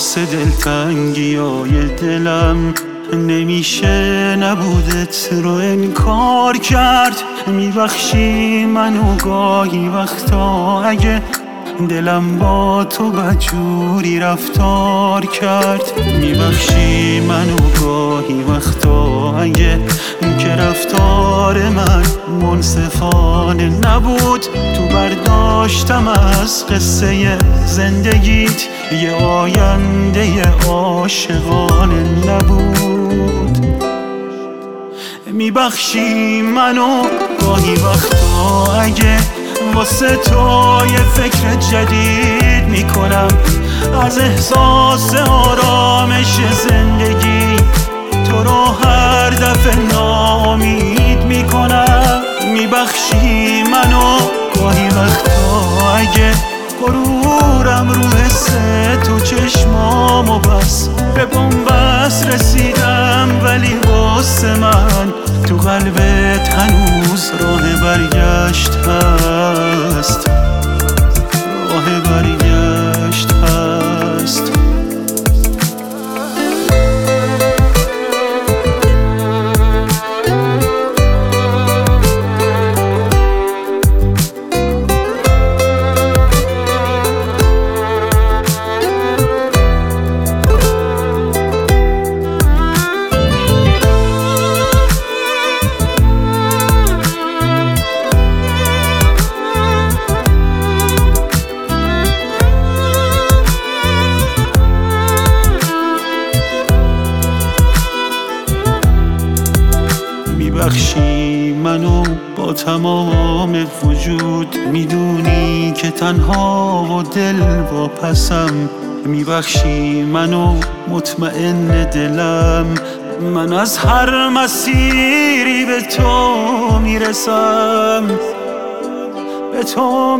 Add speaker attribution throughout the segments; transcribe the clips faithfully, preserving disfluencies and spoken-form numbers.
Speaker 1: واسه دلتنگی های دلم نمیشه نبودت رو انکار کرد. میبخشی منو گاهی وقتا اگه دلم با تو بدجوری رفتار کرد. میبخشی منو گاهی وقتا اگه که رفتار من منصفانه نبود. تو برداشتم از قصه زندگیت یه آینده عاشقانه نبود. میبخشی منو گاهی وقتا اگه واسه تو یه فکر جدید میکنم، از احساس آرامش زندگی تو رو هر دفعه ناامید میکنم. میبخشی منو گاهی وقتا اگه غرورم رو حس تو چشمامو بس به بنبست رسیدم، ولی واسه من تو قلبت هنوز راه برگشت هست، راه برگشت هست. میبخشی منو با تمام وجود، میدونی که تنها و دل واپسم. میبخشی منو مطمئن دلم، من از هر مسیری به تو میرسم، به تو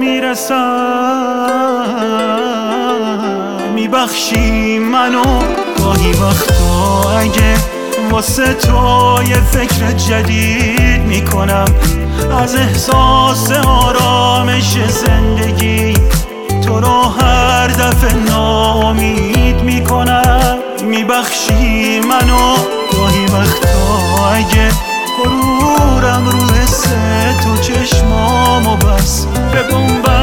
Speaker 1: میرسم. میبخشی منو گاهی وقتا اگه واسه تو یه فکر جدید میکنم، از احساس آرامش زندگی تو رو هر دفعه ناامید میکنم. میبخشی منو گاهی وقتا اگه غرورم رو حس تو چشمامو بس به بنبست